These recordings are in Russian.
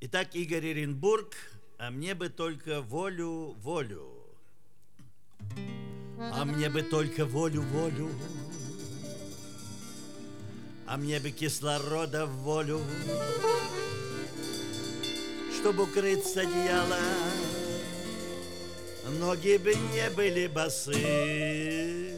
Итак, Игорь Оренбург, а мне бы только волю, волю. А мне бы только волю, волю. А мне бы кислорода в волю, чтобы укрыться одеяло, ноги бы не были босы.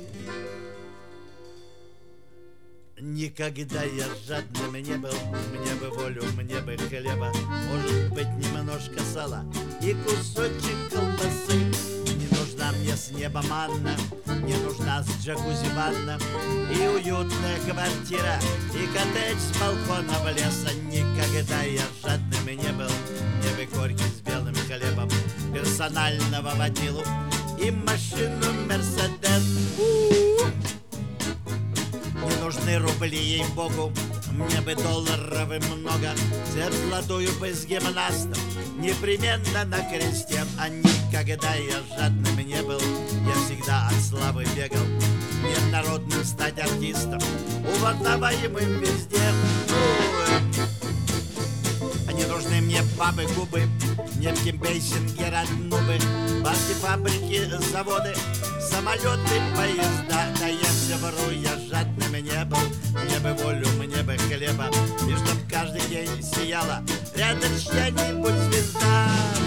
Никогда я жадным не был, мне бы волю, мне бы хлеба, может быть, немножко сала и кусочек колбасы. Не нужна мне с неба манна, не нужна с джакузи ванна, и уютная квартира, и коттедж с балкона в леса. Никогда я жадным не был, мне бы корки с белым хлебом, персонального водилу и машину Мерседес. Не нужны рубли, ей-богу, мне бы долларов и много. Цепь золотую бы с гимнастом, непременно на кресте. А никогда я жадным не был, я всегда от славы бегал, не народным стать артистом, узнаваемым везде. Не нужны мне бабы, губы, нефти, бейсингера, нубы, банки, фабрики, заводы, самолеты, поезда. Да я все вру, я жадным не был, мне бы волю, мне бы хлеба, и чтоб каждый день сияла рядом чья-нибудь звезда.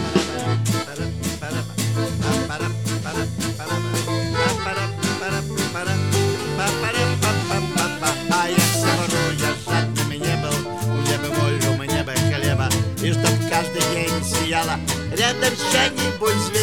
А я все вру, я жадным не был, мне бы волю, мне бы хлеба, и чтоб каждый день сияла рядом чья-нибудь звезда.